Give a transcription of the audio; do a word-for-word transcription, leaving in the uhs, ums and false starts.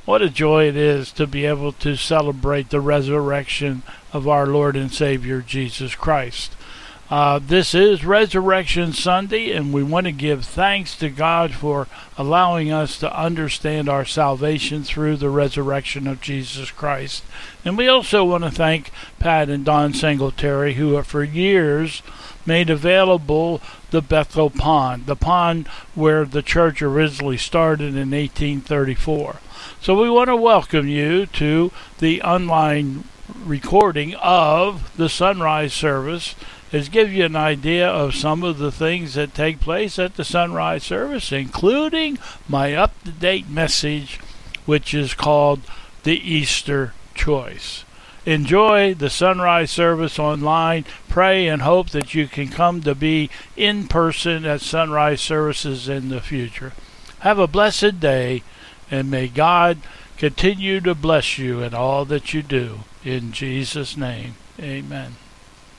What a joy it is to be able to celebrate the resurrection of our Lord and Savior Jesus Christ. Uh, this is Resurrection Sunday, and we want to give thanks to God for allowing us to understand our salvation through the resurrection of Jesus Christ. And we also want to thank Pat and Don Singletary, who have for years made available the Bethel Pond, the pond where the church originally started in eighteen thirty-four. So we want to welcome you to the online recording of the sunrise service, is give you an idea of some of the things that take place at the sunrise service, including my up-to-date message, which is called the Easter Choice. Enjoy the sunrise service online. Pray and hope that you can come to be in person at sunrise services in the future. Have a blessed day, and may God continue to bless you in all that you do. In Jesus' name, amen.